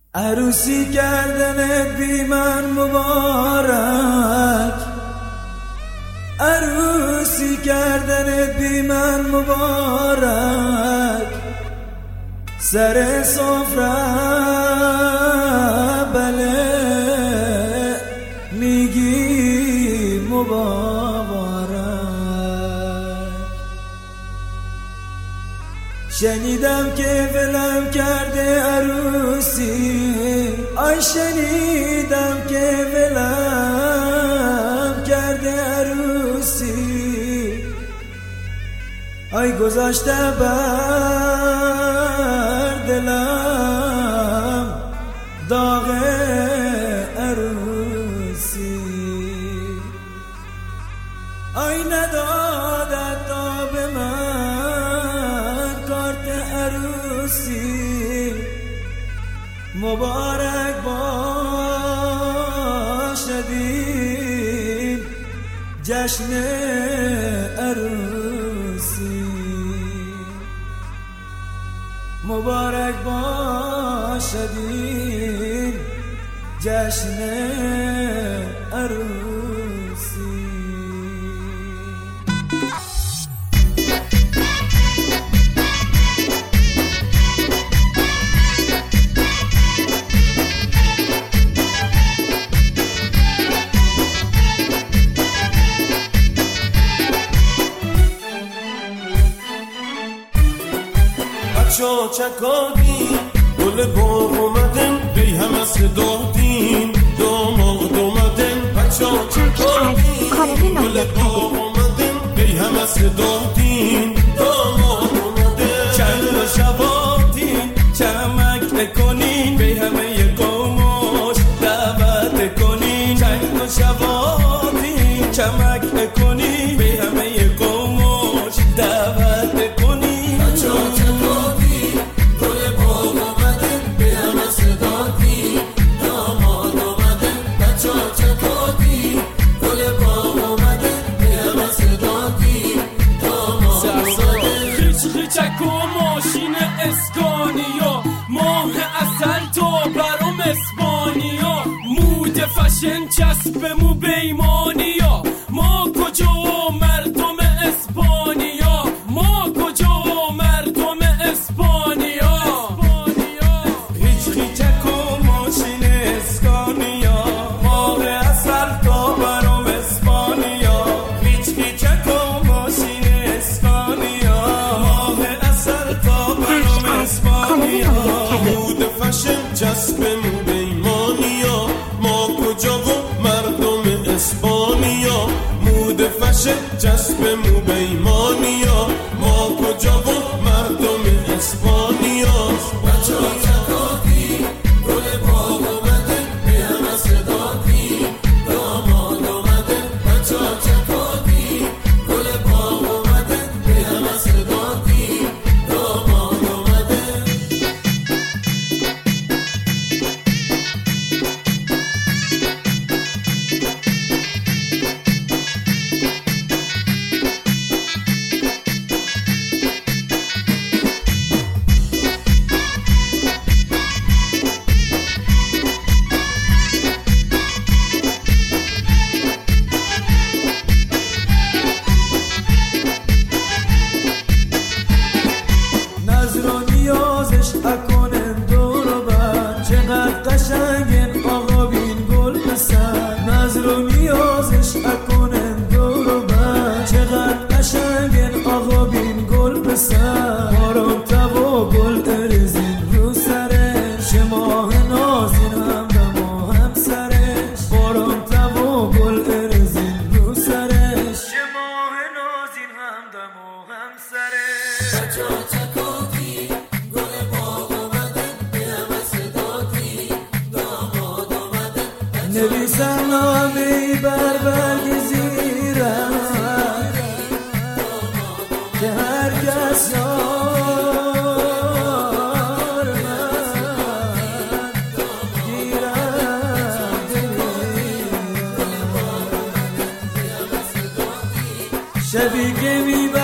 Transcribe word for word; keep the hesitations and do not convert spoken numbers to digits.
عروسی کردنت بی من مبارک، عروسی کردنت بی من مبارک، سر سفره بله میگی مبارک. شنیدم که ولم کرده عروسی، آی شنیدم که ولم کرده عروسی، آی گذاشته بر دلم داغ عروسی، آی ندادت تا به من کارت عروسی. مبارک باشد این جشن عروسی، مبارک باشد این جشن عروسی. بچا چکادین گل باغ اومدن بی همه صدادین داماد اومدن. بچا چکادین گل باغ اومدن بی همه صدادین داماد اومدن. چند و شبادین چمک بکنین بی همه قومش دعوت کنین. چند و شبادین چمک بکنین بی همه قومش دعوت کنین. چک و ماشین اسکانیا، ماه اصل تا برام اسپانیا، مود فشن چسب مو بیمانیا. ما کجا مردم اسپانیا، ما کجا مردم اسپانیا. هیچ چک و ماشین اسکانیا، ماه اصل تا برام اسپانیا. هیچ چک و ماشین اسکانیا، مود فشن جسب مو بیمانیا. ما کجا و مردم اسپانیا، مود فشن جسب مو بیمانیا. ما کجا و مردم اسپانیا. بچا چکادی گل باغ اومده بی همه صدادی داماد اومده. بچا چکادی گل باغ اومده بی همه صدادی داماد اومده. اکنن دور و بر چقدر قشنگن آقا بین گل پسر. نظر و نیازش اکنن دور و بر چقدر قشنگن آقا بین گل پسر. باران تب و گل ارزین رو سرش، ماه نازین هم دم و هم سرش. باران تب و گل ارزین رو سرش، ماه نازین هم دم و هم سرش. بچا چکادی نویسم نامه‌ای بر برگ زیرم که هر کس یار من گیرم دلم. شبی که میبرم